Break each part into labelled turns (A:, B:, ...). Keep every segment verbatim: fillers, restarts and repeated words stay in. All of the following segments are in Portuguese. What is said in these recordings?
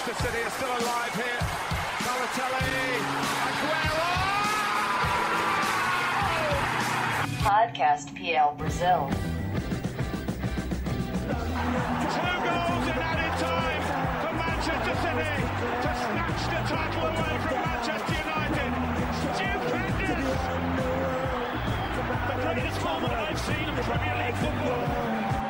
A: Manchester City are still alive here. Balotelli, Aguero!
B: Podcast P L Brazil.
A: Two goals in added time for Manchester City to snatch the title away from Manchester United. Stupendous! The greatest moment I've seen in Premier League football.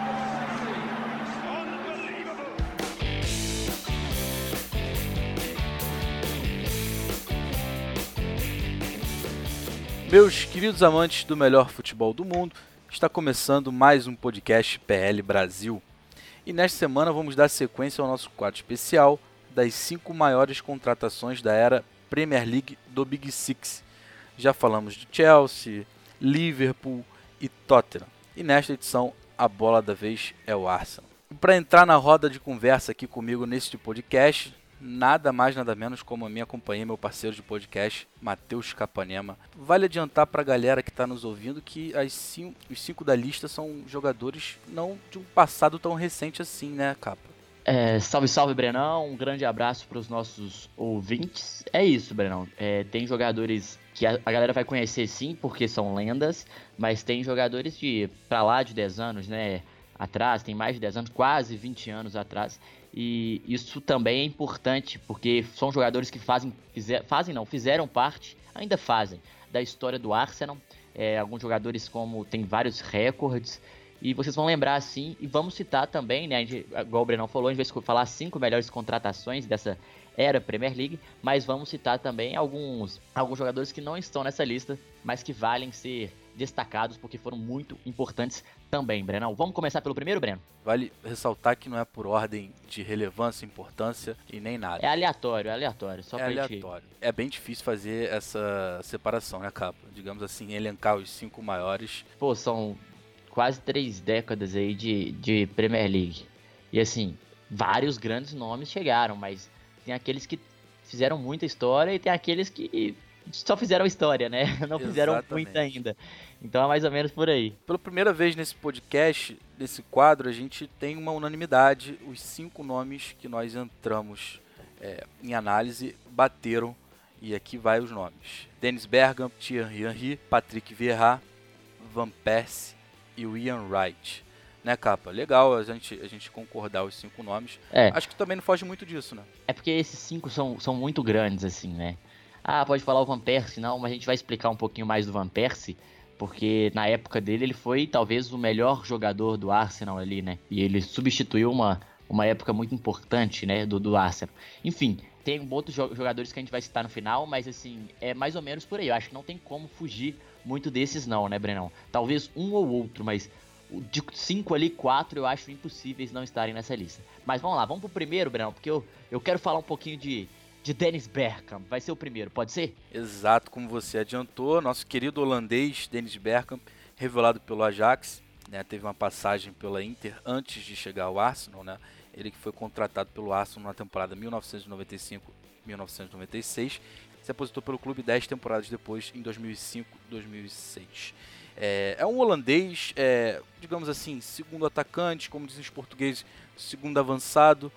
C: Meus queridos amantes do melhor futebol do mundo, está começando mais um podcast P L Brasil. E nesta semana vamos dar sequência ao nosso quadro especial das cinco maiores contratações da era Premier League do Big Six. Já falamos de Chelsea, Liverpool e Tottenham. E nesta edição, a bola da vez é o Arsenal. E para entrar na roda de conversa aqui comigo neste podcast, nada mais, nada menos como a minha companhia, meu parceiro de podcast, Matheus Capanema. Vale adiantar para a galera que está nos ouvindo que as cinco, os cinco da lista são jogadores não de um passado tão recente assim, né, Capa?
D: É, salve, salve, Brenão. Um grande abraço para os nossos ouvintes. É isso, Brenão. É, tem jogadores que a, a galera vai conhecer sim, porque são lendas, mas tem jogadores de pra lá de dez anos, né, atrás, tem mais de dez anos, quase vinte anos atrás. E isso também é importante, porque são jogadores que fazem, fizer, fazem não, fizeram parte, ainda fazem, da história do Arsenal. É, alguns jogadores como tem vários recordes, e vocês vão lembrar assim, e vamos citar também, né, a gente, igual o Brenão falou, a gente vai falar as cinco melhores contratações dessa era Premier League, mas vamos citar também alguns, alguns jogadores que não estão nessa lista, mas que valem ser destacados porque foram muito importantes também, Brenão. Vamos começar pelo primeiro, Breno?
C: Vale ressaltar que não é por ordem de relevância, importância e nem nada.
D: É aleatório, é aleatório. Só
C: é
D: pra
C: aleatório.
D: Gente...
C: É bem difícil fazer essa separação, né, Capa? Digamos assim, elencar os cinco maiores.
D: Pô, são quase três décadas aí de, de Premier League. E assim, vários grandes nomes chegaram, mas tem aqueles que fizeram muita história e tem aqueles que só fizeram história, né? Não fizeram
C: Exatamente.
D: Muito ainda. Então é mais ou menos por aí.
C: Pela primeira vez nesse podcast, nesse quadro, a gente tem uma unanimidade. Os cinco nomes que nós entramos é, em análise bateram. E aqui vai os nomes. Dennis Bergkamp, Thierry Henry, Patrick Vieira, Van Persie e o Ian Wright. Né, Capa? Legal a gente, a gente concordar os cinco nomes.
D: É.
C: Acho que também não foge muito disso, né?
D: É porque esses cinco são, são muito grandes, assim, né? Ah, pode falar o Van Persie, não, mas a gente vai explicar um pouquinho mais do Van Persie, porque na época dele ele foi talvez o melhor jogador do Arsenal ali, né? E ele substituiu uma, uma época muito importante, né, do, do Arsenal. Enfim, tem outros jogadores que a gente vai citar no final, mas assim, é mais ou menos por aí. Eu acho que não tem como fugir muito desses não, né, Brenão? Talvez um ou outro, mas de cinco ali, quatro eu acho impossíveis não estarem nessa lista. Mas vamos lá, vamos pro primeiro, Brenão, porque eu, eu quero falar um pouquinho de... de Dennis Bergkamp, vai ser o primeiro, pode ser?
C: Exato, como você adiantou, nosso querido holandês Dennis Bergkamp, revelado pelo Ajax, né, teve uma passagem pela Inter antes de chegar ao Arsenal, né, ele que foi contratado pelo Arsenal na temporada mil novecentos e noventa e cinco mil novecentos e noventa e seis, se aposentou pelo clube dez temporadas depois, em dois mil e cinco dois mil e seis. É, é um holandês, é, digamos assim, segundo atacante, como dizem os portugueses, segundo avançado,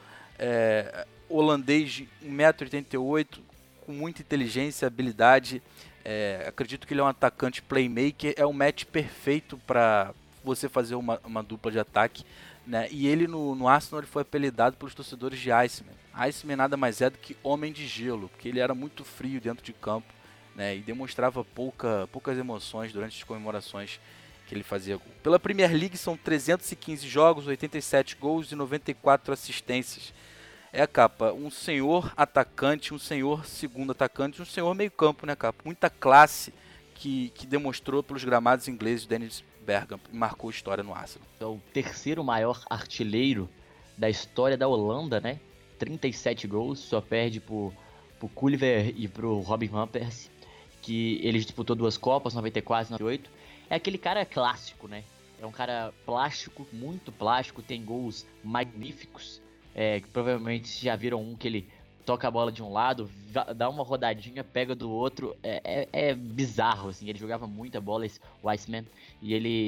C: é, holandês de um metro e oitenta e oito, com muita inteligência, habilidade. É, acredito que ele é um atacante playmaker, é um match perfeito para você fazer uma, uma dupla de ataque, né? E ele no, no Arsenal ele foi apelidado pelos torcedores de Iceman. Iceman nada mais é do que homem de gelo, porque ele era muito frio dentro de campo, né? E demonstrava pouca, poucas emoções durante as comemorações que ele fazia gol. Pela Premier League são trezentos e quinze jogos, oitenta e sete gols e noventa e quatro assistências. É, Capa, um senhor atacante, um senhor segundo atacante, um senhor meio campo, né, Capa? Muita classe que, que demonstrou pelos gramados ingleses Dennis Bergkamp e marcou história no Arsenal.
D: É o terceiro maior artilheiro da história da Holanda, né? trinta e sete gols, só perde pro, pro Culver e pro Robin Van Persie, que ele disputou duas Copas, noventa e quatro e noventa e oito. É aquele cara clássico, né? É um cara plástico, muito plástico, tem gols magníficos. É, que provavelmente já viram um que ele toca a bola de um lado, dá uma rodadinha, pega do outro, é, é, é bizarro, assim, ele jogava muita bola, esse Weissman, e ele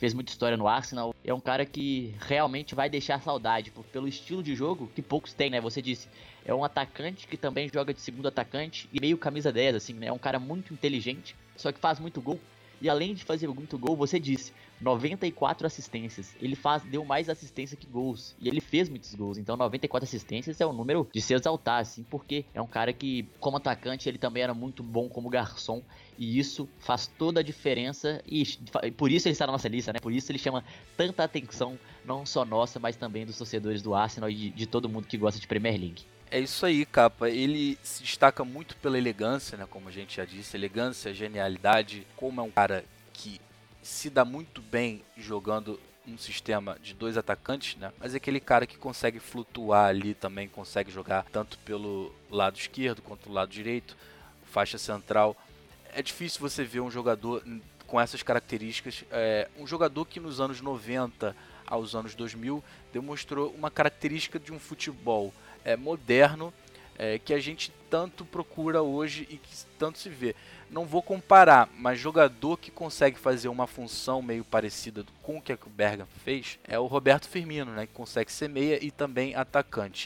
D: fez muita história no Arsenal. É um cara que realmente vai deixar saudade, por, pelo estilo de jogo que poucos têm, né? Você disse, é um atacante que também joga de segundo atacante e meio camisa dez, assim, né? É um cara muito inteligente, só que faz muito gol. E além de fazer muito gol, você disse, noventa e quatro assistências. Ele faz, deu mais assistência que gols. E ele fez muitos gols. Então noventa e quatro assistências é um número de se exaltar, assim, porque é um cara que, como atacante, ele também era muito bom como garçom. E isso faz toda a diferença. E por isso ele está na nossa lista, né? Por isso ele chama tanta atenção, não só nossa, mas também dos torcedores do Arsenal e de, de todo mundo que gosta de Premier League.
C: É isso aí, Capa. Ele se destaca muito pela elegância, né? Como a gente já disse, elegância, genialidade. Como é um cara que se dá muito bem jogando um sistema de dois atacantes, né? Mas é aquele cara que consegue flutuar ali também, consegue jogar tanto pelo lado esquerdo quanto pelo lado direito, faixa central. É difícil você ver um jogador com essas características. É um jogador que nos anos noventa aos anos dois mil demonstrou uma característica de um futebol é, moderno, é, que a gente tanto procura hoje e que tanto se vê. Não vou comparar, mas jogador que consegue fazer uma função meio parecida com o que o Bergkamp fez é o Roberto Firmino, né, que consegue ser meia e também atacante.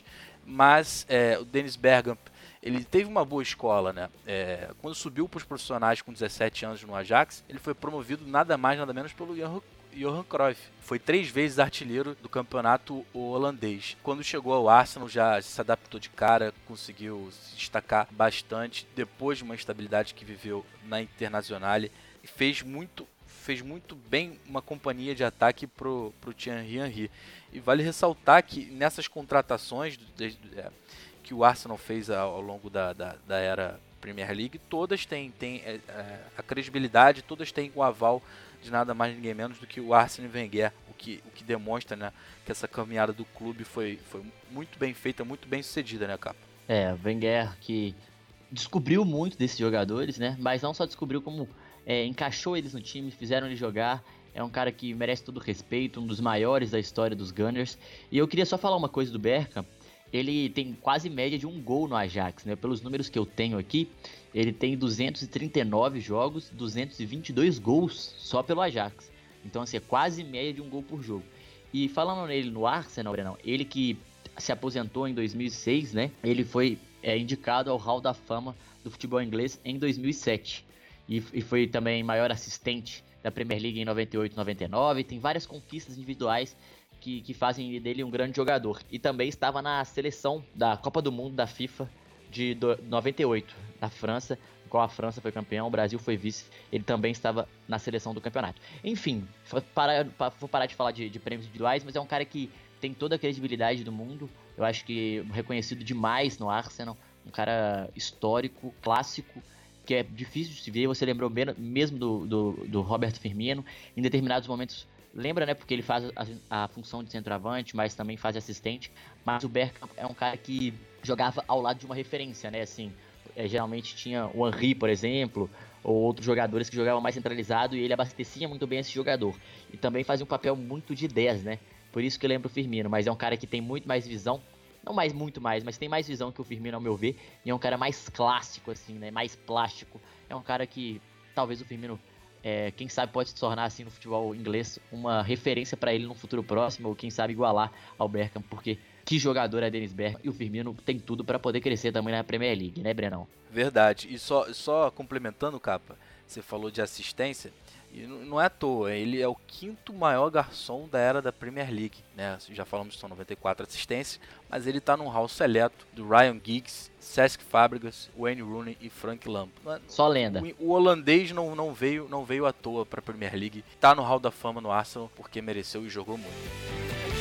C: Mas é, o Dennis Bergkamp, ele teve uma boa escola, né? É, quando subiu para os profissionais com dezessete anos no Ajax, ele foi promovido nada mais nada menos pelo Johan Johan Cruyff. Foi três vezes artilheiro do campeonato holandês. Quando chegou ao Arsenal já se adaptou de cara, conseguiu se destacar bastante depois de uma instabilidade que viveu na Internazionale e fez muito, fez muito bem uma companhia de ataque pro, pro Thierry Henry. E vale ressaltar que nessas contratações de, de, é, que o Arsenal fez ao, ao longo da, da, da era Premier League, todas têm, têm é, a credibilidade, todas têm o aval de nada mais ninguém menos do que o Arsene Wenger, o que, o que demonstra, né, que essa caminhada do clube foi, foi muito bem feita, muito bem sucedida, né, Capa?
D: É, Wenger que descobriu muito desses jogadores, né, mas não só descobriu como é, encaixou eles no time, fizeram eles jogar. É um cara que merece todo o respeito, um dos maiores da história dos Gunners. E eu queria só falar uma coisa do Bergkamp. Ele tem quase média de um gol no Ajax, né? Pelos números que eu tenho aqui, ele tem duzentos e trinta e nove jogos, duzentos e vinte e dois gols só pelo Ajax. Então, assim, é quase média de um gol por jogo. E falando nele no Arsenal, Brenão, ele que se aposentou em dois mil e seis, né? Ele foi é, indicado ao Hall da Fama do futebol inglês em dois mil e sete. E, e foi também maior assistente da Premier League em noventa e oito, noventa e nove. Tem várias conquistas individuais Que, que fazem dele um grande jogador. E também estava na seleção da Copa do Mundo da FIFA de do, noventa e oito, da França, qual a França foi campeão, o Brasil foi vice, ele também estava na seleção do campeonato. Enfim, vou parar, vou parar de falar de, de prêmios individuais, mas é um cara que tem toda a credibilidade do mundo, eu acho que reconhecido demais no Arsenal, um cara histórico, clássico, que é difícil de se ver. Você lembrou mesmo do, do, do Roberto Firmino, em determinados momentos. Lembra, né, porque ele faz a, a função de centroavante, mas também faz assistente. Mas o Bergkamp é um cara que jogava ao lado de uma referência, né, assim, é, geralmente tinha o Henry, por exemplo, ou outros jogadores que jogavam mais centralizado e ele abastecia muito bem esse jogador. E também fazia um papel muito de dez, né, por isso que eu lembro o Firmino, mas é um cara que tem muito mais visão, não mais muito mais, mas tem mais visão que o Firmino ao meu ver, e é um cara mais clássico, assim, né, mais plástico. É um cara que talvez o Firmino... É, quem sabe pode se tornar assim no futebol inglês uma referência para ele no futuro próximo, ou quem sabe igualar ao Bergkamp, porque que jogador é Dennis Bergkamp, e o Firmino tem tudo para poder crescer também na Premier League, né, Brenão?
C: Verdade, e só, só complementando, Capa, você falou de assistência, e não é à toa, ele é o quinto maior garçom da era da Premier League, né? Já falamos que são noventa e quatro assistências, mas ele está num hall seleto do Ryan Giggs, Cesc Fabregas, Wayne Rooney e Frank Lampard.
D: Só lenda.
C: O, o holandês não, não, veio, não veio à toa para a Premier League, está no hall da fama no Arsenal porque mereceu e jogou muito.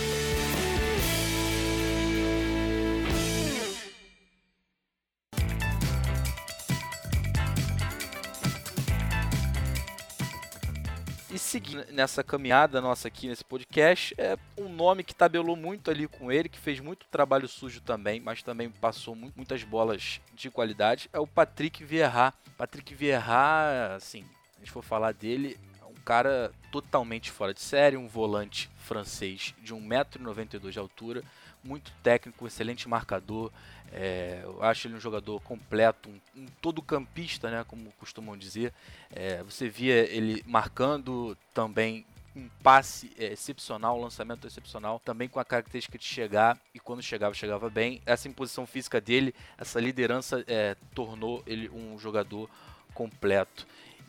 C: E seguindo nessa caminhada nossa aqui nesse podcast, é um nome que tabelou muito ali com ele, que fez muito trabalho sujo também, mas também passou muito, muitas bolas de qualidade, é o Patrick Vieira. Patrick Vieira, assim, se a gente for falar dele, é um cara totalmente fora de série, um volante francês de um metro e noventa e dois de altura, muito técnico, excelente marcador. É, eu acho ele um jogador completo, um, um todo campista, né, como costumam dizer. É, você via ele marcando também um passe é, excepcional, um lançamento excepcional, também com a característica de chegar, e quando chegava, chegava bem. Essa imposição física dele, essa liderança, é, tornou ele um jogador completo.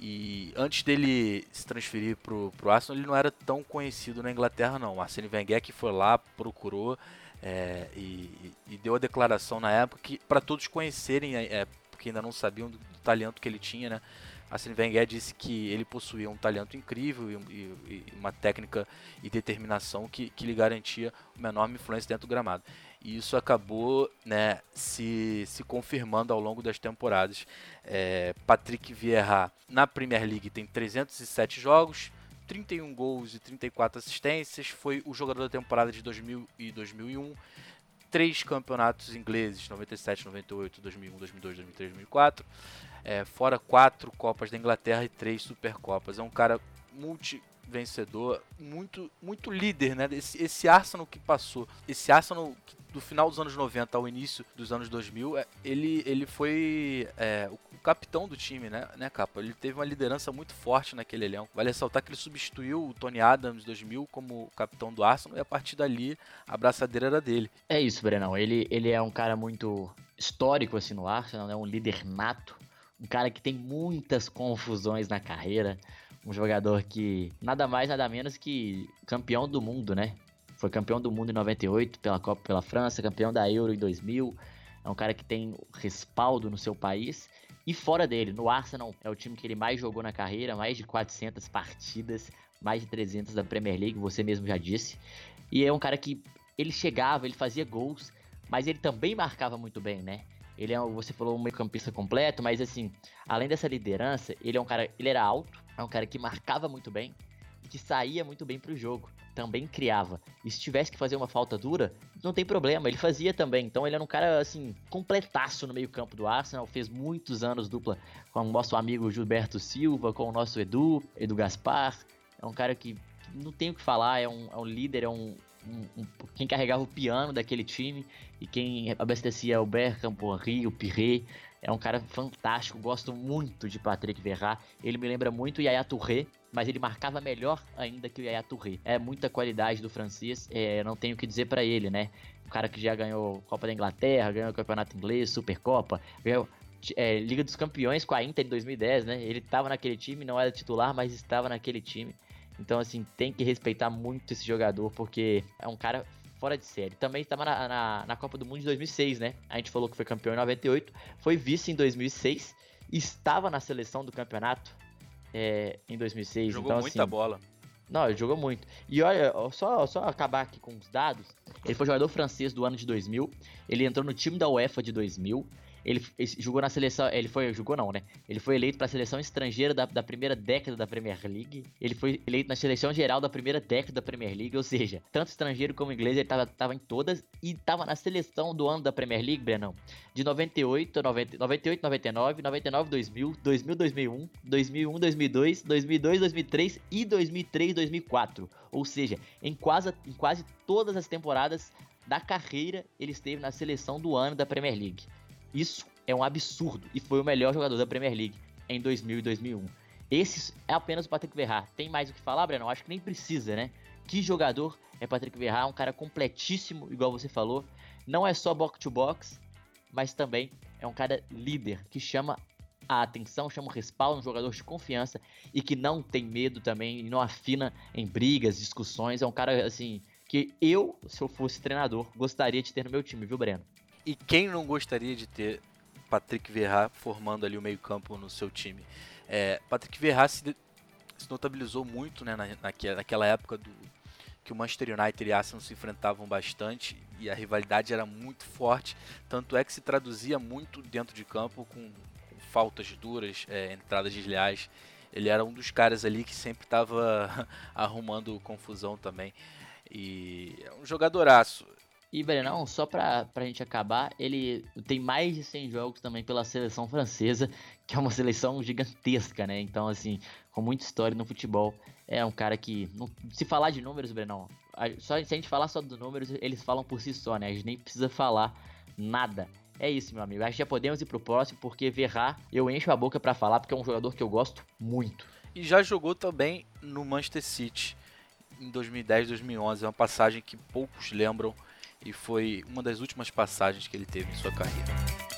C: E antes dele se transferir pro, pro Arsenal, ele não era tão conhecido na Inglaterra não. O Arsene Wenger que foi lá, procurou é, e, e deu a declaração na época que para todos conhecerem, é, porque ainda não sabiam do, do talento que ele tinha, né? Arsene Wenger disse que ele possuía um talento incrível e, e, e uma técnica e determinação que, que lhe garantia uma enorme influência dentro do gramado. E isso acabou, né, se, se confirmando ao longo das temporadas. É, Patrick Vieira na Premier League tem trezentos e sete jogos, trinta e um gols e trinta e quatro assistências. Foi o jogador da temporada de dois mil e dois mil e um. Três campeonatos ingleses, noventa e sete, noventa e oito, dois mil e um, dois mil e dois, dois mil e três, dois mil e quatro. É, fora quatro Copas da Inglaterra e três Supercopas. É um cara multi-vencedor, muito, muito líder, né? Esse, esse Arsenal que passou, esse Arsenal que, do final dos anos noventa ao início dos anos dois mil, ele, ele foi é, o, o capitão do time, né, né, Capa? Ele teve uma liderança muito forte naquele elenco. Vale ressaltar que ele substituiu o Tony Adams em dois mil como capitão do Arsenal e a partir dali a braçadeira era dele.
D: É isso, Brenão. Ele, ele é um cara muito histórico assim no Arsenal, né? Um líder nato. Um cara que tem muitas confusões na carreira. Um jogador que nada mais, nada menos que campeão do mundo, né? Foi campeão do mundo em noventa e oito pela Copa pela França, campeão da Euro em dois mil. É um cara que tem respaldo no seu país. E fora dele, no Arsenal, é o time que ele mais jogou na carreira. Mais de quatrocentas partidas, mais de trezentas da Premier League, você mesmo já disse. E é um cara que ele chegava, ele fazia gols, mas ele também marcava muito bem, né? Ele é, você falou, um meio-campista completo, mas assim, além dessa liderança, ele é um cara, ele era alto, é um cara que marcava muito bem e que saía muito bem pro jogo, também criava. E se tivesse que fazer uma falta dura, não tem problema, ele fazia também. Então ele era um cara assim, completaço no meio-campo do Arsenal, fez muitos anos dupla com o nosso amigo Gilberto Silva, com o nosso Edu, Edu Gaspar. É um cara que não tem o que falar, é um, é um líder, é um Um, um, quem carregava o piano daquele time e quem abastecia o Bergkamp, o Henry, o Piré. É um cara fantástico, gosto muito de Patrick Vieira. Ele me lembra muito o Yaya Touré, mas ele marcava melhor ainda que o Yaya Touré. É muita qualidade do francês, é, não tenho o que dizer pra ele, né? Um cara que já ganhou Copa da Inglaterra, ganhou o Campeonato Inglês, Supercopa, ganhou é, Liga dos Campeões com a Inter em dois mil e dez, né? Ele estava naquele time, não era titular, mas estava naquele time. Então, assim, tem que respeitar muito esse jogador, porque é um cara fora de série. Também estava na, na, na Copa do Mundo de dois mil e seis, né? A gente falou que foi campeão em noventa e oito, foi vice em dois mil e seis, estava na seleção do campeonato é, em dois mil e seis.
C: Jogou
D: então,
C: muita
D: assim,
C: bola.
D: Não, ele jogou muito. E olha, só, só acabar aqui com os dados, ele foi jogador francês do ano de dois mil, ele entrou no time da UEFA de dois mil, ele, ele jogou na seleção, ele foi, jogou não, né? Ele foi eleito para a seleção estrangeira da, da primeira década da Premier League, ele foi eleito na seleção geral da primeira década da Premier League, ou seja, tanto estrangeiro como inglês, ele tava, tava em todas e tava na seleção do ano da Premier League, Brenão, de noventa e oito, noventa, noventa e oito, noventa e nove, noventa e nove, dois mil, dois mil, dois mil e um, dois mil e um, dois mil e dois, dois mil e dois, dois mil e três e dois mil e três, dois mil e quatro, ou seja, em quase, em quase todas as temporadas da carreira ele esteve na seleção do ano da Premier League. Isso é um absurdo e foi o melhor jogador da Premier League em dois mil e dois mil e um. Esse é apenas o Patrick Vieira. Tem mais o que falar, Breno? Acho que nem precisa, né? Que jogador é Patrick Vieira? Um cara completíssimo, igual você falou. Não é só box to box, mas também é um cara líder que chama a atenção, chama o respaldo, um jogador de confiança e que não tem medo também, não afina em brigas, discussões. É um cara assim que eu, se eu fosse treinador, gostaria de ter no meu time, viu, Breno?
C: E quem não gostaria de ter Patrick Vieira formando ali o meio-campo no seu time? É, Patrick Vieira se, se notabilizou muito, né, na, naquela época do, que o Manchester United e Arsenal se enfrentavam bastante e a rivalidade era muito forte, tanto é que se traduzia muito dentro de campo com, com faltas duras, é, entradas desleais. Ele era um dos caras ali que sempre estava arrumando confusão também. E é um jogadoraço.
D: E, Brenão, só pra, pra gente acabar, ele tem mais de cem jogos também pela seleção francesa, que é uma seleção gigantesca, né? Então, assim, com muita história no futebol, é um cara que, não, se falar de números, Brenão, só, se a gente falar só dos números, eles falam por si só, né? A gente nem precisa falar nada. É isso, meu amigo. Acho que já podemos ir pro próximo, porque Vieira, eu encho a boca pra falar, porque é um jogador que eu gosto muito.
C: E já jogou também no Manchester City. em dois mil e dez, dois mil e onze. É uma passagem que poucos lembram e foi uma das últimas passagens que ele teve em sua carreira.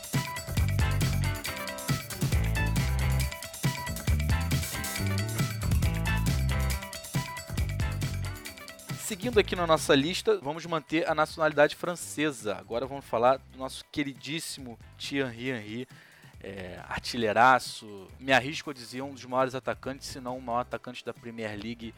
C: Seguindo aqui na nossa lista, vamos manter a nacionalidade francesa. Agora vamos falar do nosso queridíssimo Thierry Henry, é, artilheiraço. Me arrisco a dizer um dos maiores atacantes, se não o maior atacante da Premier League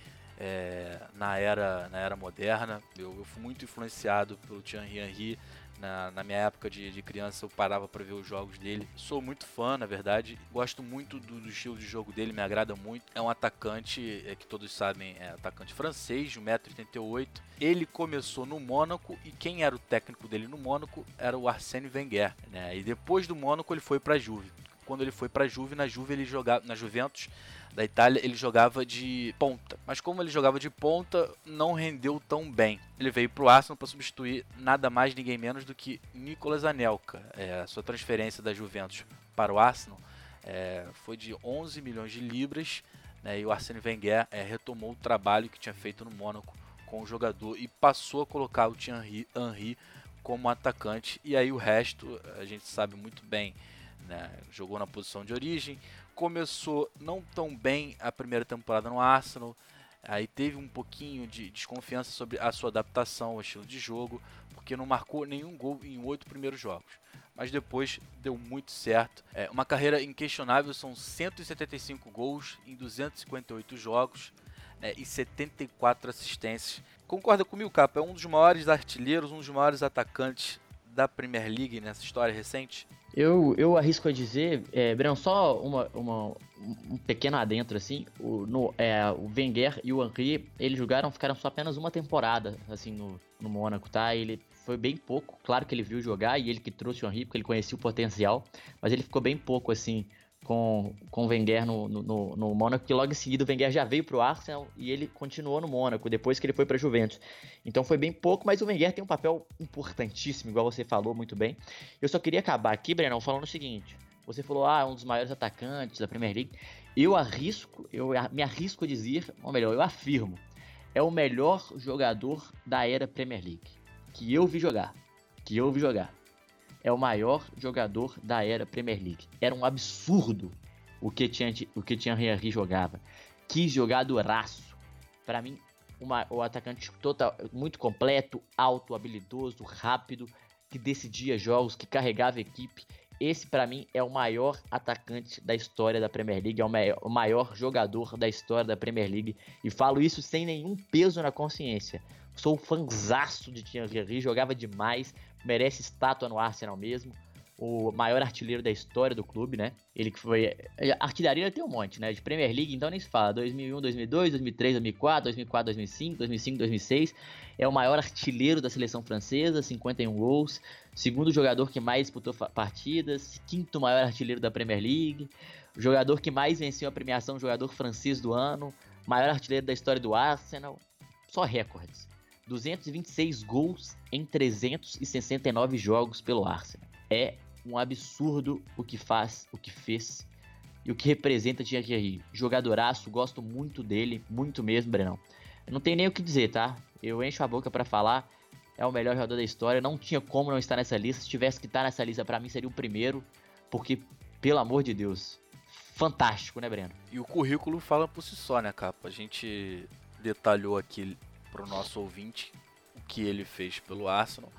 C: é, na, era, na era moderna. Eu, eu fui muito influenciado pelo Thierry Henry. Na, na minha época de, de criança eu parava para ver os jogos dele. Sou muito fã, na verdade. Gosto muito do, do estilo de jogo dele, me agrada muito. É um atacante, é, que todos sabem, é atacante francês, de um metro e oitenta e oito. Ele começou no Mônaco e quem era o técnico dele no Mônaco era o Arsène Wenger, né? E depois do Mônaco ele foi para a Juve. Quando ele foi para a Juve, na Juve ele jogava, na Juventus da Itália, ele jogava de ponta. Mas como ele jogava de ponta, não rendeu tão bem. Ele veio para o Arsenal para substituir nada mais, ninguém menos do que Nicolas Anelka. É, a sua transferência da Juventus para o Arsenal é, foi de onze milhões de libras, né, e o Arsène Wenger é, retomou o trabalho que tinha feito no Mônaco com o jogador e passou a colocar o Thierry Henry como atacante. E aí o resto a gente sabe muito bem, né? Jogou na posição de origem, começou não tão bem a primeira temporada no Arsenal, aí teve um pouquinho de desconfiança sobre a sua adaptação ao estilo de jogo, porque não marcou nenhum gol em oito primeiros jogos, mas depois deu muito certo. É uma carreira inquestionável, são cento e setenta e cinco gols em duzentos e cinquenta e oito jogos, né, e setenta e quatro assistências. Concorda comigo, Capa? É um dos maiores artilheiros, um dos maiores atacantes da Premier League nessa história recente?
D: Eu, eu arrisco a dizer, é, Breno, só uma, uma, um pequeno adentro assim, o, no, é, o Wenger e o Henry, eles jogaram, ficaram só apenas uma temporada assim no, no Mônaco, tá? Ele foi bem pouco, claro que ele viu jogar e ele que trouxe o Henry porque ele conhecia o potencial, mas ele ficou bem pouco assim com, com o Wenger no, no, no Mônaco, que logo em seguida o Wenger já veio pro Arsenal e ele continuou no Mônaco, depois que ele foi pra Juventus. Então foi bem pouco, mas o Wenger tem um papel importantíssimo, igual você falou muito bem. Eu só queria acabar aqui, Breno, falando o seguinte: você falou, ah, um dos maiores atacantes da Premier League. Eu arrisco, eu me arrisco a dizer, ou melhor, eu afirmo, é o melhor jogador da era Premier League, que eu vi jogar, que eu vi jogar. É o maior jogador da era Premier League. Era um absurdo o que tinha, o que tinha Henry jogava. Que jogadoraço. Para mim, uma, o atacante total, muito completo, alto, habilidoso, rápido, que decidia jogos, que carregava a equipe. Esse, para mim, é o maior atacante da história da Premier League, é o maior, o maior jogador da história da Premier League. E falo isso sem nenhum peso na consciência. Sou fanzaço de Thierry Henry, jogava demais, merece estátua no Arsenal mesmo. O maior artilheiro da história do clube, né? Ele que foi... Artilharia tem um monte, né? De Premier League, então nem se fala. dois mil e um, dois mil e dois, dois mil e três, dois mil e quatro, dois mil e quatro, dois mil e cinco, dois mil e cinco, dois mil e seis. É o maior artilheiro da seleção francesa, cinquenta e um gols. Segundo jogador que mais disputou partidas. Quinto maior artilheiro da Premier League. O jogador que mais venceu a premiação jogador francês do ano. Maior artilheiro da história do Arsenal. Só recordes. duzentos e vinte e seis gols em trezentos e sessenta e nove jogos pelo Arsenal. É um absurdo o que faz, o que fez e o que representa Thierry Henry. Jogadoraço, gosto muito dele, muito mesmo, Brenão. Eu não tenho nem o que dizer, tá? Eu encho a boca pra falar, é o melhor jogador da história, não tinha como não estar nessa lista. Se tivesse que estar nessa lista, pra mim seria o primeiro, porque, pelo amor de Deus, fantástico, né, Breno?
C: E o currículo fala por si só, né, Capa? A gente detalhou aqui pro nosso ouvinte o que ele fez pelo Arsenal,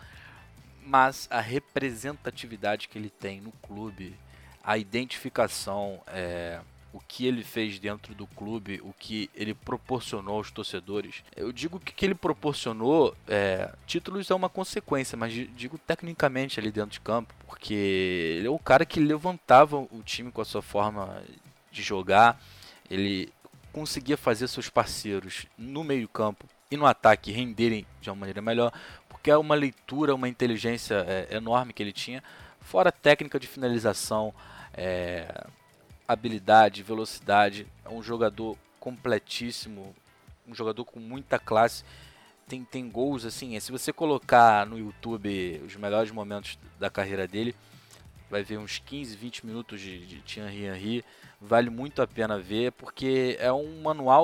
C: mas a representatividade que ele tem no clube, a identificação, é, o que ele fez dentro do clube, o que ele proporcionou aos torcedores. Eu digo que o que ele proporcionou, é, títulos é uma consequência, mas digo tecnicamente ali dentro de campo, porque ele é o cara que levantava o time com a sua forma de jogar, ele conseguia fazer seus parceiros no meio campo e no ataque renderem de uma maneira melhor, porque é uma leitura, uma inteligência é, enorme que ele tinha, fora a técnica de finalização, é, habilidade, velocidade. É um jogador completíssimo, um jogador com muita classe. Tem, tem gols assim, se você colocar no YouTube os melhores momentos da carreira dele, vai ver uns quinze, vinte minutos de, de Thierry Henry, vale muito a pena ver, porque é um manual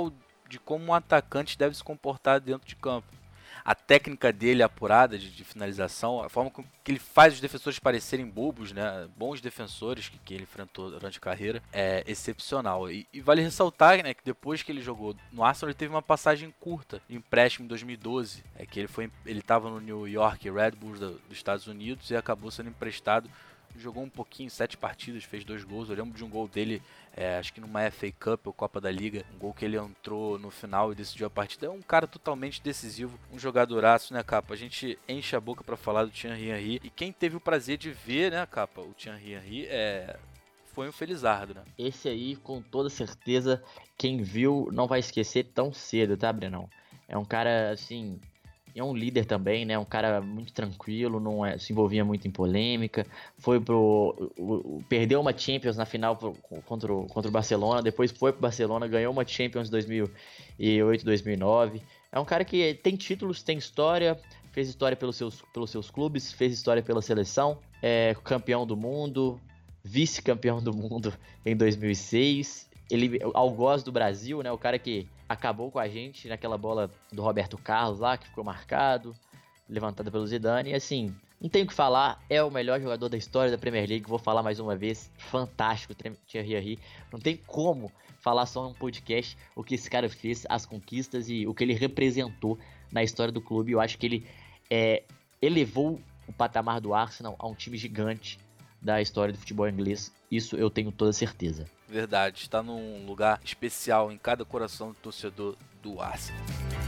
C: de como um atacante deve se comportar dentro de campo. A técnica dele apurada de, de finalização, a forma que ele faz os defensores parecerem bobos, né? Bons defensores que, que ele enfrentou durante a carreira, é excepcional. E, e vale ressaltar, né, que depois que ele jogou no Arsenal, ele teve uma passagem curta de empréstimo em dois mil e doze. É que ele foi, ele estava no New York Red Bulls do, dos Estados Unidos e acabou sendo emprestado. Jogou um pouquinho, sete partidas, fez dois gols. Eu lembro de um gol dele, é, acho que numa F A Cup ou Copa da Liga. Um gol que ele entrou no final e decidiu a partida. É um cara totalmente decisivo, um jogadoraço, né, Capa? A gente enche a boca pra falar do Thierry Henry. E quem teve o prazer de ver, né, Capa, o Thierry Henry, é... foi um felizardo, né?
D: Esse aí, com toda certeza, quem viu não vai esquecer tão cedo, tá, Brenão? É um cara, assim... É um líder também, né? Um cara muito tranquilo, não é, se envolvia muito em polêmica. Foi pro. O, o, perdeu uma Champions na final pro, contra, o, contra o Barcelona. Depois foi pro Barcelona, ganhou uma Champions em dois mil e oito, dois mil e nove. É um cara que tem títulos, tem história. Fez história pelos seus, pelos seus clubes, fez história pela seleção. É campeão do mundo, vice-campeão do mundo em dois mil e seis. Ele, algoz do Brasil, né? O cara que acabou com a gente naquela bola do Roberto Carlos lá, que ficou marcado, levantada pelo Zidane. E assim, não tenho o que falar, é o melhor jogador da história da Premier League. Vou falar mais uma vez, fantástico, Thierry Henry. Não tem como falar só em um podcast o que esse cara fez, as conquistas e o que ele representou na história do clube. Eu acho que ele é, elevou o patamar do Arsenal a um time gigante da história do futebol inglês. Isso eu tenho toda certeza.
C: Verdade, está num lugar especial em cada coração do torcedor do Arsenal.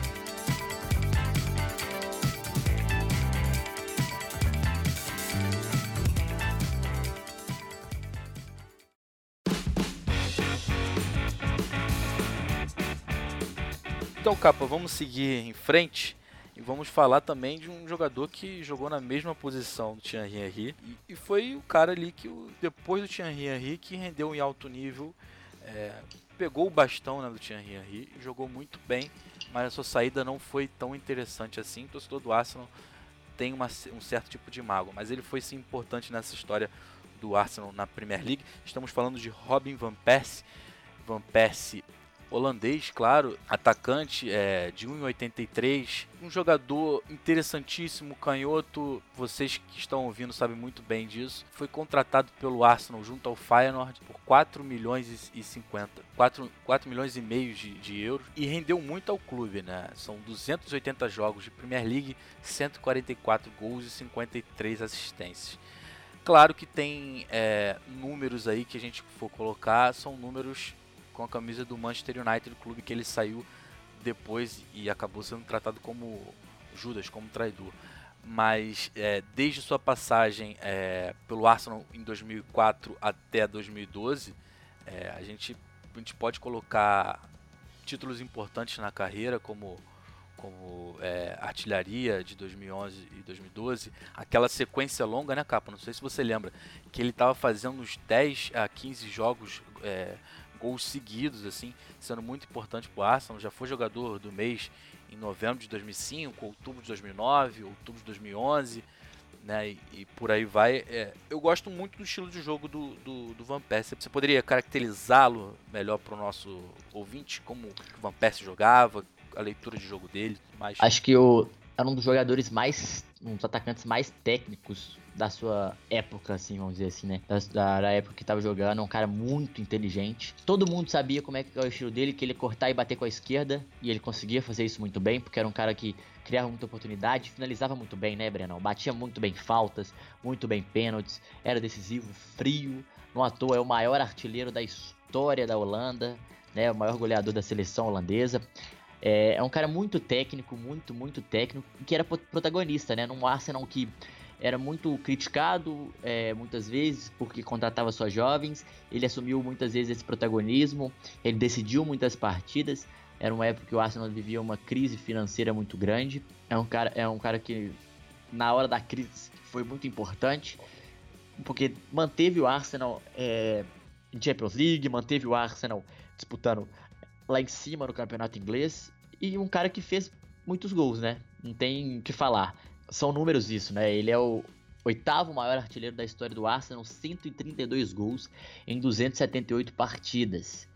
C: Então, Capa, vamos seguir em frente e vamos falar também de um jogador que jogou na mesma posição do Thierry Henry e, e foi o cara ali que, depois do Thierry Henry, que rendeu em alto nível, é, pegou o bastão, né, do Thierry Henry e jogou muito bem, mas a sua saída não foi tão interessante assim. O torcedor do Arsenal tem uma, um certo tipo de mágoa, mas ele foi sim importante nessa história do Arsenal na Premier League. Estamos falando de Robin van Persie, Van Persie holandês, claro, atacante é, de um metro e oitenta e três, um jogador interessantíssimo, canhoto, vocês que estão ouvindo sabem muito bem disso. Foi contratado pelo Arsenal junto ao Feyenoord por quatro milhões e cinquenta, quatro, quatro milhões e meio de, de euros e rendeu muito ao clube, né? São duzentos e oitenta jogos de Premier League, cento e quarenta e quatro gols e cinquenta e três assistências. Claro que tem é, números aí que a gente for colocar, são números com a camisa do Manchester United, clube que ele saiu depois e acabou sendo tratado como Judas, como traidor. Mas é, desde sua passagem é, pelo Arsenal em dois mil e quatro até dois mil e doze, é, a, gente, a gente pode colocar títulos importantes na carreira, como, como é, artilharia de dois mil e onze e dois mil e doze, aquela sequência longa, né, Capa? Não sei se você lembra, que ele estava fazendo uns dez a quinze jogos, é, gols seguidos, assim, sendo muito importante para o Arsenal. Já foi jogador do mês em novembro de dois mil e cinco, outubro de dois mil e nove, outubro de dois mil e onze, né, e, e por aí vai. É, eu gosto muito do estilo de jogo do, do, do Van Persie. Você poderia caracterizá-lo melhor para o nosso ouvinte, como o Van Persie jogava, a leitura de jogo dele, mais?
D: Acho que o, era um dos jogadores mais, um dos atacantes mais técnicos da sua época, assim, vamos dizer assim, né? Da, da época que tava jogando, um cara muito inteligente. Todo mundo sabia como é que era o estilo dele, que ele ia cortar e bater com a esquerda, e ele conseguia fazer isso muito bem, porque era um cara que criava muita oportunidade, finalizava muito bem, né, Brenão? Batia muito bem faltas, muito bem pênaltis, era decisivo, frio, não à toa é o maior artilheiro da história da Holanda, né? O maior goleador da seleção holandesa. É, é um cara muito técnico, muito, muito técnico, que era protagonista, né? Num Arsenal que era muito criticado, é, muitas vezes, porque contratava só jovens. Ele assumiu muitas vezes esse protagonismo, ele decidiu muitas partidas. Era uma época que o Arsenal vivia uma crise financeira muito grande. É um cara, é um cara que, na hora da crise, foi muito importante, porque manteve o Arsenal é, em Champions League, manteve o Arsenal disputando lá em cima no campeonato inglês, e um cara que fez muitos gols, né? Não tem o que falar. São números isso, né? Ele é o oitavo maior artilheiro da história do Arsenal, cento e trinta e dois gols em duzentas e setenta e oito partidas.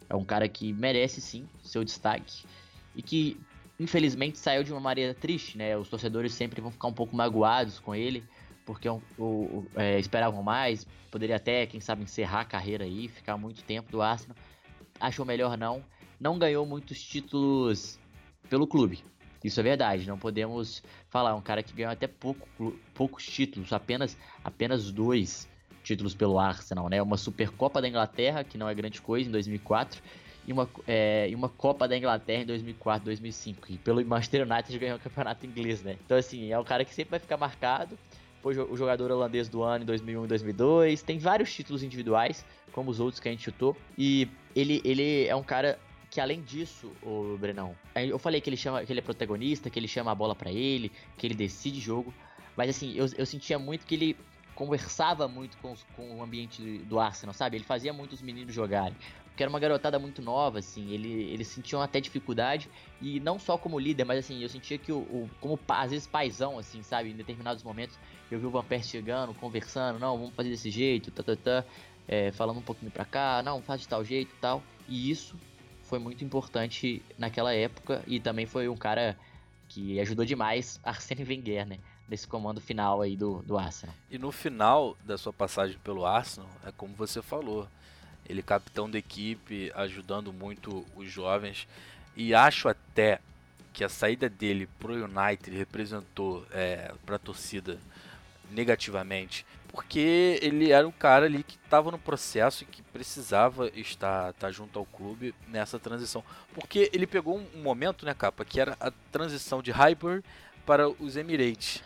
D: É um cara que merece sim seu destaque e que infelizmente saiu de uma maneira triste, né? Os torcedores sempre vão ficar um pouco magoados com ele, porque o, o, é, esperavam mais, poderia até, quem sabe, encerrar a carreira aí, ficar muito tempo do Arsenal. Achou melhor não. Não ganhou muitos títulos pelo clube. Isso é verdade, não podemos falar. Um cara que ganhou até pouco, poucos títulos, apenas, apenas dois títulos pelo Arsenal, né? Uma Supercopa da Inglaterra, que não é grande coisa, em dois mil e quatro, e uma, é, e uma Copa da Inglaterra em dois mil e quatro, dois mil e cinco. E pelo Manchester United ganhou o campeonato inglês, né? Então, assim, é um cara que sempre vai ficar marcado. Foi o jogador holandês do ano em dois mil e um e dois mil e dois. Tem vários títulos individuais, como os outros que a gente chutou. E ele, ele é um cara que, além disso, o Brenão, eu falei que ele, chama, que ele é protagonista, que ele chama a bola pra ele, que ele decide jogo. Mas, assim, eu, eu sentia muito que ele conversava muito com, os, com o ambiente do Arsenal, sabe? Ele fazia muito os meninos jogarem. Porque era uma garotada muito nova, assim, ele, eles sentiam até dificuldade, e não só como líder, mas assim, eu sentia que o, o como às vezes paizão, assim, sabe, em determinados momentos, eu vi o Van Persie chegando, conversando, não, vamos fazer desse jeito, tá, tá, tá, é, falando um pouquinho pra cá, não, faz de tal jeito e tal, e isso foi muito importante naquela época, e também foi um cara que ajudou demais Arsène Wenger, né, nesse comando final aí do, do Arsenal.
C: E no final da sua passagem pelo Arsenal, é como você falou, ele capitão da equipe, ajudando muito os jovens. E acho até que a saída dele pro United representou é, para a torcida negativamente. Porque ele era um cara ali que estava no processo e que precisava estar, estar junto ao clube nessa transição. Porque ele pegou um momento, né, Capa, que era a transição de Highbury para os Emirates.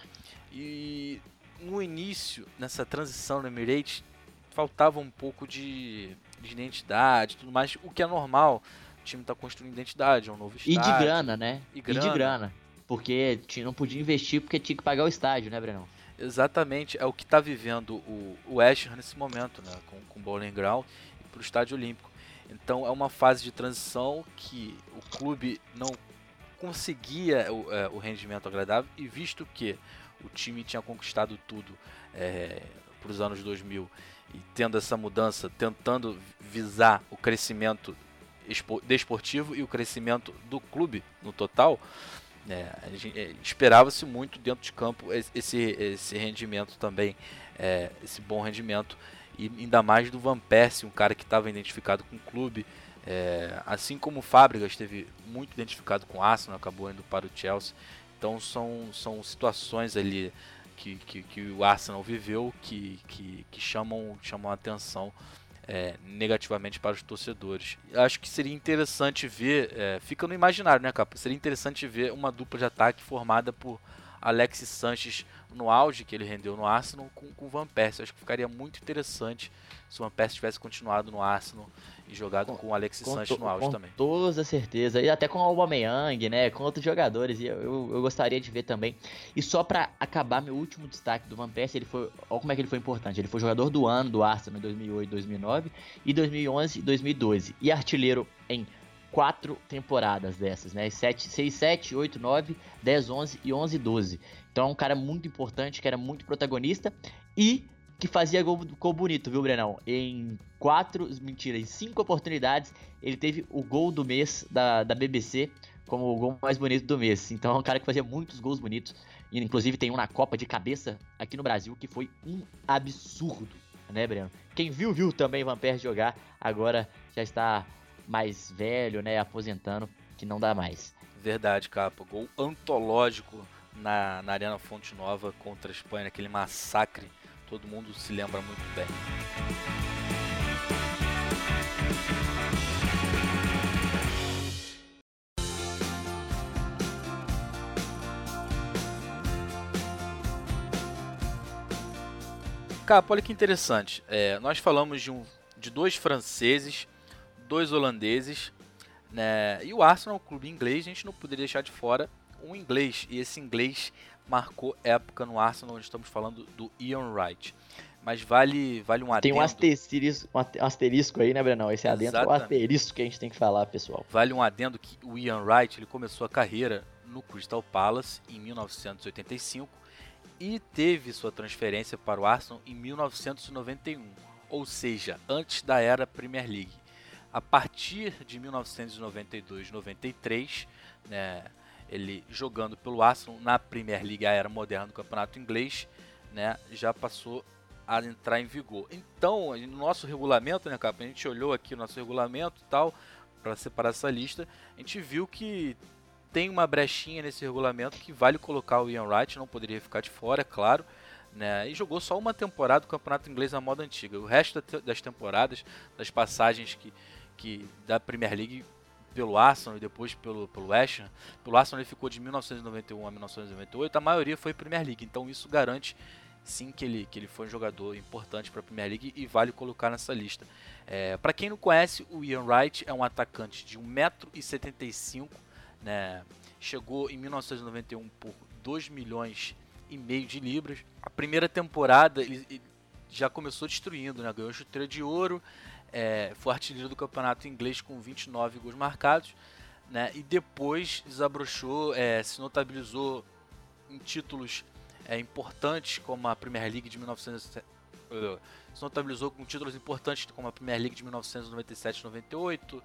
C: E no início, nessa transição no Emirates, faltava um pouco de, de identidade e tudo mais, o que é normal. O time está construindo identidade, é um novo estádio.
D: E de grana, né?
C: E, grana.
D: e de grana. Porque não podia investir porque tinha que pagar o estádio, né, Brenão?
C: Exatamente, é o que está vivendo o, o West Ham nesse momento, né? Com, com o Bowling Ground e para o Estádio Olímpico. Então é uma fase de transição que o clube não conseguia o, é, o rendimento agradável, e visto que o time tinha conquistado tudo é, para os anos dois mil, e tendo essa mudança, tentando visar o crescimento desportivo e o crescimento do clube no total, é, esperava-se muito dentro de campo esse, esse rendimento também, é, esse bom rendimento, e ainda mais do Van Persie, um cara que estava identificado com o clube, é, assim como o Fábregas esteve muito identificado com o Arsenal, acabou indo para o Chelsea. Então são, são situações ali Que, que, que o Arsenal viveu que, que, que chamam, chamam a atenção é, negativamente para os torcedores. Acho que seria interessante ver, é, fica no imaginário, né, Capa? Seria interessante ver uma dupla de ataque formada por Alexis Sanchez no auge que ele rendeu no Arsenal com, com o Van Persie. Acho que ficaria muito interessante se o Van Persie tivesse continuado no Arsenal e jogado com, com o Alexis com Sanchez no auge
D: com
C: também.
D: Com toda certeza, e até com o Aubameyang, né, com outros jogadores, e eu, eu, eu gostaria de ver também. E só pra acabar, meu último destaque do Van Persie, ele foi, olha como é que ele foi importante, ele foi jogador do ano do Arsenal em dois mil e oito, dois mil e nove, e dois mil e onze e dois mil e doze, e artilheiro em quatro temporadas dessas, né, seis, sete, oito, nove, dez, onze e onze, doze. Então é um cara muito importante, que era muito protagonista, e que fazia gol, gol bonito, viu, Brenão? Em quatro, mentira, em cinco oportunidades, ele teve o gol do mês da, da B B C como o gol mais bonito do mês. Então é um cara que fazia muitos gols bonitos, e inclusive tem um na Copa de cabeça aqui no Brasil, que foi um absurdo, né, Breno? Quem viu, viu também Van Persie jogar, agora já está mais velho, né, aposentando, que não dá mais.
C: Verdade, Capa, gol antológico na, na Arena Fonte Nova contra a Espanha, aquele massacre. Todo mundo se lembra muito bem. Capa, olha que interessante. É, nós falamos de, um, de dois franceses, dois holandeses, né? E o Arsenal, o clube inglês, a gente não poderia deixar de fora um inglês. E esse inglês marcou época no Arsenal, onde estamos falando do Ian Wright. Mas vale, vale um adendo.
D: Tem um asterisco, um asterisco aí, né, Brenão? Esse adendo é o asterisco que a gente tem que falar, pessoal.
C: Vale um adendo que o Ian Wright ele começou a carreira no Crystal Palace em mil novecentos e oitenta e cinco e teve sua transferência para o Arsenal em mil novecentos e noventa e um, ou seja, antes da era Premier League. a partir de mil novecentos e noventa e dois noventa e três, né, ele jogando pelo Arsenal na Premier League, a era moderna do campeonato inglês, né, já passou a entrar em vigor. Então, no nosso regulamento, né, Capa, a gente olhou aqui o nosso regulamento e tal, para separar essa lista, a gente viu que tem uma brechinha nesse regulamento que vale colocar o Ian Wright, não poderia ficar de fora, é claro, né, e jogou só uma temporada do campeonato inglês na moda antiga. O resto das temporadas, das passagens que, que da Premier League pelo Arsenal e depois pelo, pelo West Ham, pelo Arsenal ele ficou de mil novecentos e noventa e um a mil novecentos e noventa e oito, a maioria foi Premier League, então isso garante sim que ele, que ele foi um jogador importante para a Premier League e vale colocar nessa lista. É, para quem não conhece, o Ian Wright é um atacante de um metro e setenta e cinco, né, chegou em mil novecentos e noventa e um por dois milhões e meio de libras. A primeira temporada ele, ele já começou destruindo, né, ganhou chuteira de ouro, é, foi artilheiro do campeonato inglês com vinte e nove gols marcados, né, e depois desabrochou, é, se notabilizou em títulos é, importantes como a Premier League de mil e novecentos, uh, se notabilizou com títulos importantes como a Premier League de mil novecentos e noventa e sete noventa e oito,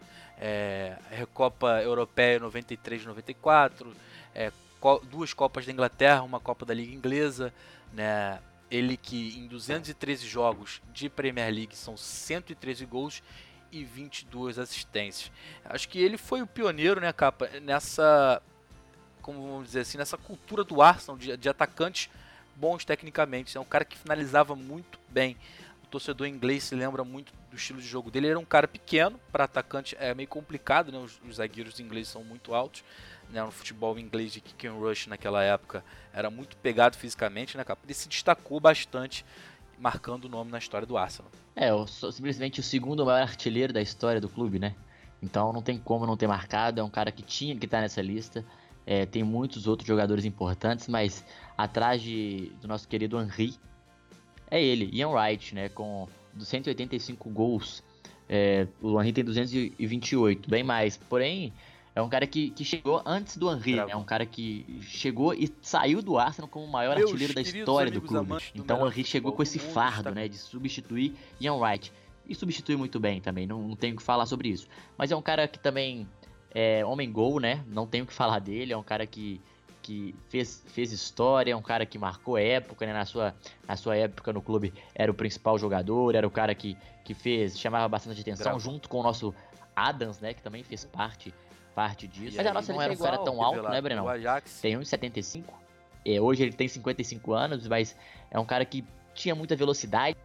C: é, a Recopa Europeia noventa e três noventa e quatro, é, co duas Copas da Inglaterra, uma Copa da Liga Inglesa, né? Ele que em duzentos e treze jogos de Premier League são cento e treze gols e vinte e duas assistências. Acho que ele foi o pioneiro, né, Capa, nessa, como vamos dizer assim, nessa cultura do Arsenal de, de atacantes bons tecnicamente. É um cara que finalizava muito bem. O torcedor inglês se lembra muito do estilo de jogo dele. Ele era um cara pequeno, para atacante é meio complicado, né? Os, os zagueiros ingleses são muito altos, né? No futebol inglês de kick and rush naquela época era muito pegado fisicamente, né, Capa? Ele se destacou bastante, marcando o nome na história do Arsenal.
D: É, eu sou simplesmente o segundo maior artilheiro da história do clube, né? Então não tem como não ter marcado, é um cara que tinha que estar nessa lista. É, tem muitos outros jogadores importantes, mas atrás de, do nosso querido Henry, é ele, Ian Wright, né? Com cento e oitenta e cinco gols, é, o Henry tem duzentos e vinte e oito, bem mais. Porém, é um cara que, que chegou antes do Henry, é um cara que chegou e saiu do Arsenal como o maior
C: Meus
D: artilheiro da história do clube.
C: Do
D: então o Henry chegou com esse fardo,
C: está...
D: né, de substituir Ian Wright. E substitui muito bem também, não, não tenho o que falar sobre isso. Mas é um cara que também é homem gol, né, não tenho o que falar dele, é um cara que, que fez, fez história, é um cara que marcou época, né, na sua, na sua época no clube era o principal jogador, era o cara que, que fez, chamava bastante atenção, Bravo. junto com o nosso Adams, né, que também fez parte... parte disso. Mas a nossa não era um cara tão alto, né, Brenão? Tem um e setenta e cinco. É, hoje ele tem cinquenta e cinco anos, mas é um cara que tinha muita velocidade,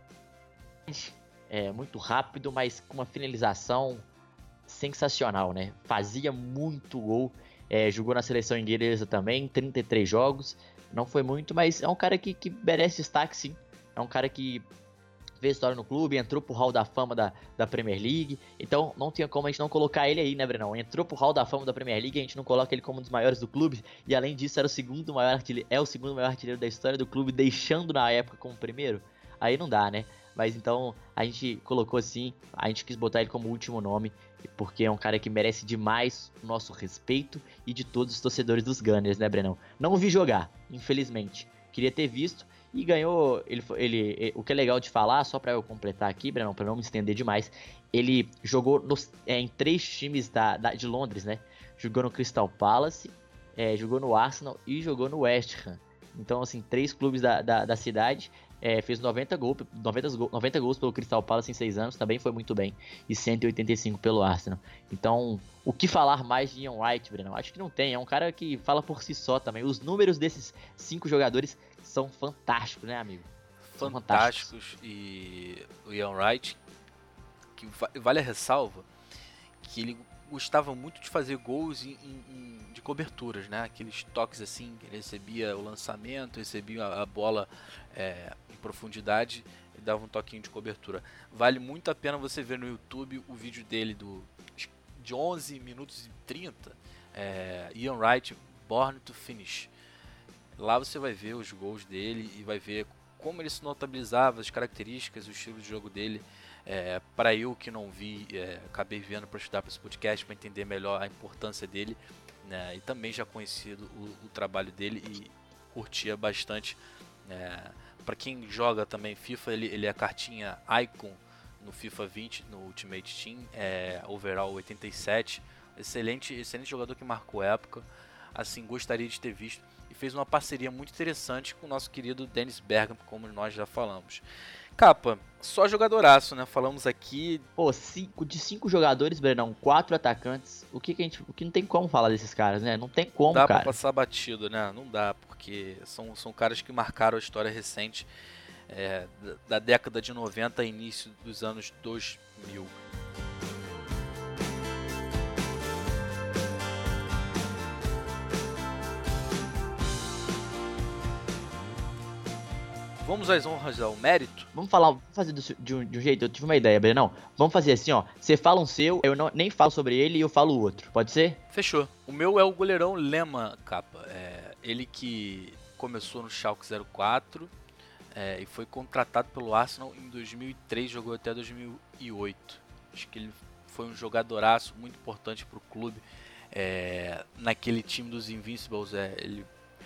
D: é, muito rápido, mas com uma finalização sensacional, né? Fazia muito gol, é, jogou na seleção inglesa também, trinta e três jogos, não foi muito, mas é um cara que, que merece destaque, sim. É um cara que fez história no clube, entrou pro Hall da Fama da, da Premier League, então não tinha como a gente não colocar ele aí, né, Brenão? Entrou pro Hall da Fama da Premier League, a gente não coloca ele como um dos maiores do clube, e além disso era o segundo maior artilheiro, é o segundo maior artilheiro da história do clube, deixando na época como primeiro, aí não dá, né? Mas então a gente colocou assim, a gente quis botar ele como último nome, porque é um cara que merece demais o nosso respeito e de todos os torcedores dos Gunners, né, Brenão? Não vi jogar, infelizmente, queria ter visto. E ganhou, ele, ele, ele, o que é legal de falar, só para eu completar aqui, Brenão, para não me estender demais, ele jogou nos, é, em três times da, da, de Londres, né? Jogou no Crystal Palace, é, jogou no Arsenal e jogou no West Ham. Então, assim, três clubes da, da, da cidade, é, fez noventa, gol, noventa, noventa gols pelo Crystal Palace em seis anos, também foi muito bem, e cento e oitenta e cinco pelo Arsenal. Então, o que falar mais de Ian Wright, Brenão? Acho que não tem, é um cara que fala por si só também. Os números desses cinco jogadores são fantásticos, né, amigo?
C: São fantásticos. E o Ian Wright, que vale a ressalva, que ele gostava muito de fazer gols em, em, de coberturas, né? Aqueles toques assim, ele recebia o lançamento, recebia a, a bola é, em profundidade e dava um toquinho de cobertura. Vale muito a pena você ver no YouTube o vídeo dele do, de onze minutos e trinta, é, Ian Wright, Born to Finish. Lá você vai ver os gols dele e vai ver como ele se notabilizava, as características, o estilo de jogo dele. É, para eu que não vi, é, acabei vendo para estudar para esse podcast, para entender melhor a importância dele, né, e também já conhecido o, o trabalho dele e curtia bastante. É, para quem joga também FIFA, ele, ele é a cartinha Icon no FIFA vinte, no Ultimate Team, é, overall oitenta e sete, excelente, excelente jogador que marcou época, assim, gostaria de ter visto, e fez uma parceria muito interessante com o nosso querido Dennis Bergkamp, como nós já falamos. Capa, só jogadoraço, né? Falamos aqui...
D: Pô, cinco, de cinco jogadores, Brenão, quatro atacantes, o que que a gente... O que não tem como falar desses caras, né? Não tem como,
C: cara. Não dá
D: cara.
C: pra passar batido, né? Não dá, porque são, são caras que marcaram a história recente é, da, da década de noventa e início dos anos dois mil. Vamos às honras ao mérito?
D: Vamos falar, vamos fazer do, de, um, de um jeito, eu tive uma ideia, Brenão. Vamos fazer assim, ó. Você fala um seu, eu não, nem falo sobre ele e eu falo o outro. Pode ser?
C: Fechou. O meu é o goleirão Lehmann, capa. É, ele que começou no Schalke zero quatro é, e foi contratado pelo Arsenal em dois mil e três, jogou até dois mil e oito. Acho que ele foi um jogadoraço muito importante para o clube. É, naquele time dos Invincibles, é, ele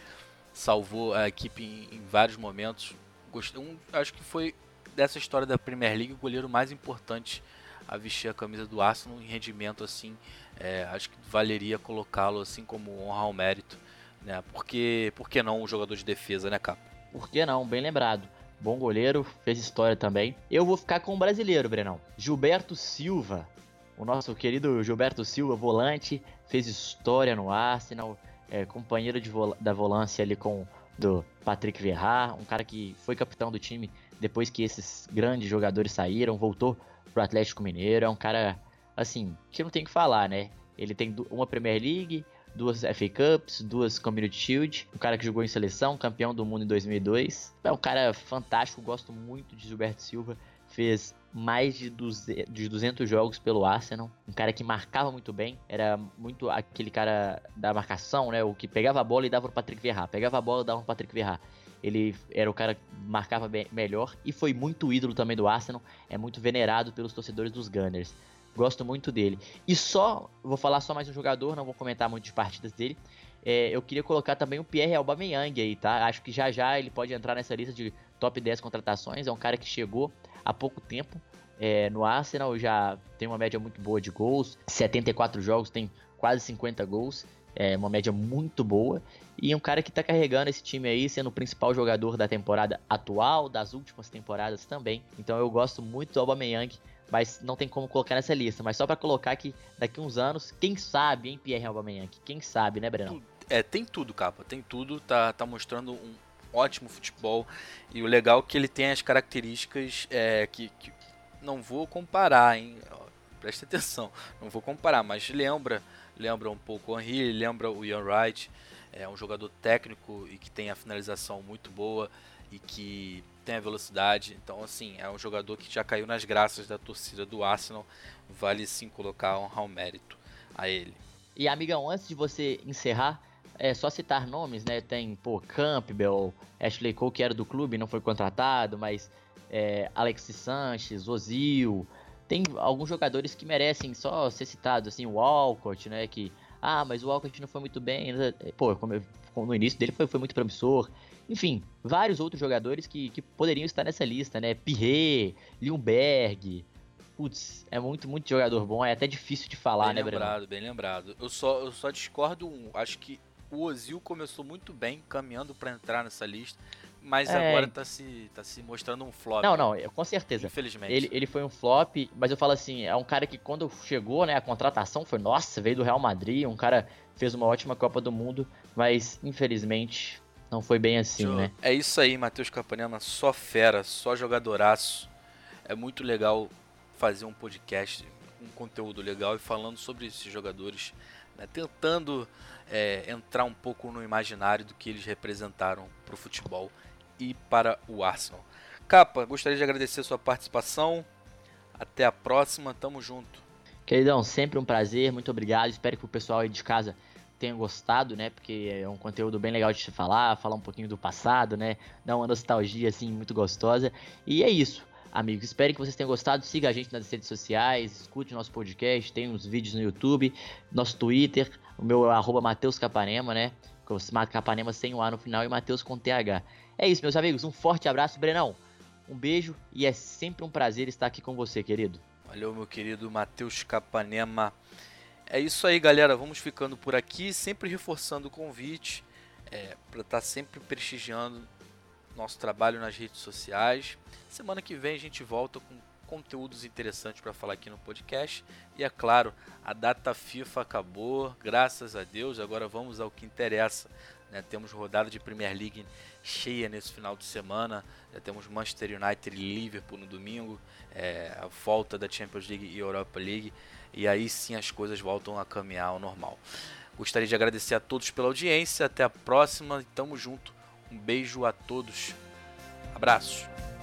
C: salvou a equipe em, em vários momentos. Um, acho que foi dessa história da Premier League o goleiro mais importante a vestir a camisa do Arsenal em rendimento, assim, é, acho que valeria colocá-lo assim como honra ao mérito, né? Porque, por que não um jogador de defesa, né, Capa?
D: Por que não? Bem lembrado. Bom goleiro, fez história também. Eu vou ficar com o brasileiro, Brenão. Gilberto Silva, o nosso querido Gilberto Silva, volante, fez história no Arsenal, é, companheiro de vol- da volância ali com do Patrick Vieira, um cara que foi capitão do time depois que esses grandes jogadores saíram, voltou pro Atlético Mineiro, é um cara, assim, que não tem o que falar, né? Ele tem uma Premier League, duas F A Cups, duas Community Shield, um cara que jogou em seleção, campeão do mundo em dois mil e dois, é um cara fantástico, gosto muito de Gilberto Silva, fez mais de duzentos jogos pelo Arsenal, um cara que marcava muito bem, era muito aquele cara da marcação, né, o que pegava a bola e dava pro Patrick Vieira, pegava a bola e dava pro Patrick Vieira, ele era o cara que marcava bem, melhor e foi muito ídolo também do Arsenal, é muito venerado pelos torcedores dos Gunners, gosto muito dele. E só, vou falar só mais um jogador, não vou comentar muito de partidas dele, é, eu queria colocar também o Pierre Aubameyang aí, tá, acho que já já ele pode entrar nessa lista de top dez contratações, é um cara que chegou há pouco tempo é, no Arsenal, já tem uma média muito boa de gols, setenta e quatro jogos, tem quase cinquenta gols, é uma média muito boa, e um cara que tá carregando esse time aí, sendo o principal jogador da temporada atual, das últimas temporadas também, então eu gosto muito do Aubameyang, mas não tem como colocar nessa lista, mas só pra colocar que daqui uns anos, quem sabe, hein, Pierre Aubameyang, quem sabe, né, Breno?
C: É, tem tudo, capa, tem tudo, tá, tá mostrando um ótimo futebol, e o legal é que ele tem as características é, que, que não vou comparar, hein? Presta atenção, não vou comparar, mas lembra, lembra um pouco o Henry, lembra o Ian Wright, é um jogador técnico e que tem a finalização muito boa e que tem a velocidade, então assim, é um jogador que já caiu nas graças da torcida do Arsenal, vale sim colocar honra ao mérito a ele.
D: E amigão, antes de você encerrar, é só citar nomes, né? Tem, pô, Campbell, Ashley Cole, que era do clube, não foi contratado, mas é, Alexis Sanchez, Ozil, tem alguns jogadores que merecem só ser citados, assim, o Walcott, né? Que, ah, mas o Walcott não foi muito bem, né? Pô, como eu, no início dele foi, foi muito promissor. Enfim, vários outros jogadores que, que poderiam estar nessa lista, né? Pirret, Ljungberg. Putz, é muito, muito jogador bom, é até difícil de falar,
C: bem
D: né, Breno?
C: Bem lembrado, bem lembrado. Eu só, eu só discordo um, acho que o Ozil começou muito bem, caminhando para entrar nessa lista, mas é, agora tá se, tá se mostrando um flop.
D: Não, não, com certeza.
C: Infelizmente.
D: Ele, ele foi um flop, mas eu falo assim, é um cara que quando chegou, né, a contratação foi, nossa, veio do Real Madrid, um cara fez uma ótima Copa do Mundo, mas infelizmente não foi bem assim,
C: Show.
D: né?
C: É isso aí, Matheus Capanema, só fera, só jogadoraço. É muito legal fazer um podcast, um conteúdo legal e falando sobre esses jogadores, né, tentando é, entrar um pouco no imaginário do que eles representaram para o futebol e para o Arsenal. Capa, gostaria de agradecer a sua participação. Até a próxima, tamo junto.
D: Queridão, sempre um prazer, muito obrigado. Espero que o pessoal aí de casa tenha gostado, né? Porque é um conteúdo bem legal de se falar, falar um pouquinho do passado, né? Dar uma nostalgia assim muito gostosa. E é isso. Amigos, espero que vocês tenham gostado, siga a gente nas redes sociais, escute nosso podcast, tem uns vídeos no YouTube, nosso Twitter, o meu arroba Matheus Capanema, né, Capanema sem o A no final e Matheus com T H. É isso, meus amigos, um forte abraço, Brenão, Um beijo e é sempre um prazer estar aqui com você, querido.
C: Valeu, meu querido Matheus Capanema. É isso aí, galera. Vamos ficando por aqui, sempre reforçando o convite é, para estar sempre prestigiando nosso trabalho nas redes sociais. Semana que vem a gente volta com conteúdos interessantes para falar aqui no podcast. E é claro, a data FIFA acabou, graças a Deus. Agora vamos ao que interessa, né? Temos rodada de Premier League cheia nesse final de semana. Já temos Manchester United e Liverpool no domingo, é, a volta da Champions League e Europa League. E aí sim as coisas voltam a caminhar ao normal. Gostaria de agradecer a todos pela audiência. Até a próxima. Tamo junto. Um beijo a todos. Abraços.